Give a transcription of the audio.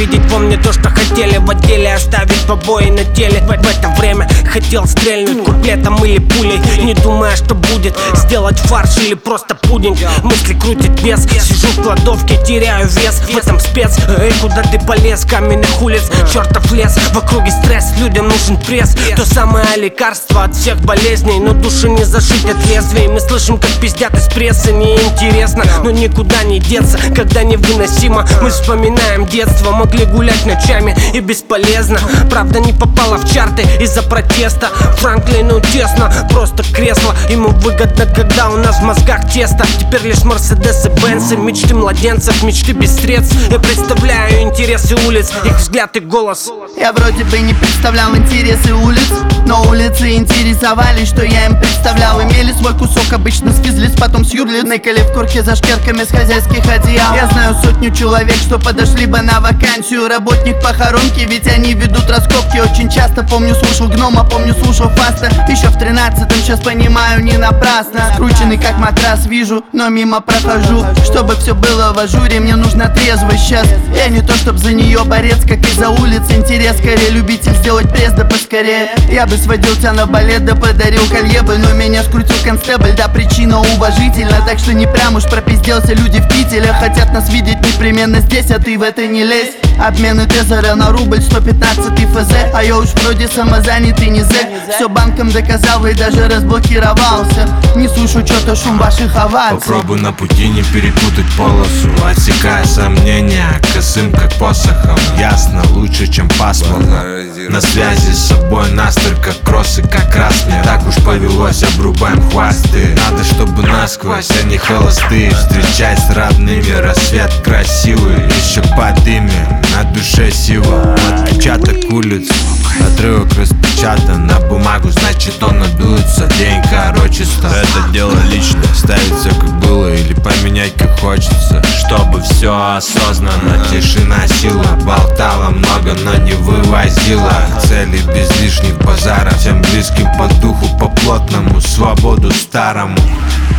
видеть во мне то, что хотели в отделе, оставить побои на теле. В это время хотел стрельнуть куплетом или пулей, не думая, что будет, сделать фарш или просто пудинг. Мысли крутит без, сижу в кладовке, теряю вес. В этом спец, эй, куда ты полез? Каменных улиц, чертов лес, в округе стресс, людям нужен пресс. То самое лекарство от всех болезней, но души не зашить от лезвий. Мы слышим, как пиздят из прессы, неинтересно, но никуда не деться, когда невыносимо. Мы вспоминаем детство, могли гулять ночами и бесполезно. Правда не попала в чарты из-за протеста. Франклину тесно, просто кресло. Ему выгодно, когда у нас в мозгах тесто. Теперь лишь Мерседесы, Бенцы, мечты младенцев, мечты без средств. Я представляю интересы улиц, их взгляд и голос. Я вроде бы не представлял интересы улиц, но улицы интересовались, что я им представлял. Имели свой кусок, обычно свезлись, потом с юрлиц. Ныкали в курке за шкерками с хозяйских одеял. Я знаю сотню человек, что подошли бы на вакансию. Работник похоронки, ведь они ведут раскопки очень часто. Помню, слушал Гнома, помню, слушал Фаста. Еще в 13-м, сейчас понимаю, не напрасно. Скрученный как матрас вижу, но мимо прохожу. Чтобы все было в ажуре, мне нужно трезво сейчас. Я не то, чтоб за нее борец, как и за улиц. Интерес скорее, любитель сделать пресс, да поскорее. Я бы сводил тебя на балет, да подарил колье бы, но меня скрутил констебль, да причина уважительна. Так что не прям уж пропизделся, люди в Питере хотят нас видеть непременно здесь, а ты в это не лезь. Обмены тезера на рубль, 115 ФЗ, а я уж вроде самозанятый не зэк. Все банком доказал и даже разблокировался. Не слышу что-то шум ваших оваций. Попробуй на пути не перепутать полосу, отсекая сомнения косым как посохом. Ясно, лучше чем пасмурно. На связи с собой настрой как кроссы, как раз мне так уж повелось, обрубаем хвосты. Надо, чтобы насквозь, а не холостые. Встречай с родными, рассвет красивый, еще подымем, на душе сила. Отпечаток улиц, отрывок распечатан на бумагу, значит он надуется. День короче стал. Это дело личное, ставить все как было или поменять как хочется. Чтобы все осознанно, тишина сила. Болтала много, но не вывозила цели без лишних базаров. Всем близким по духу, по плотному, свободу старому.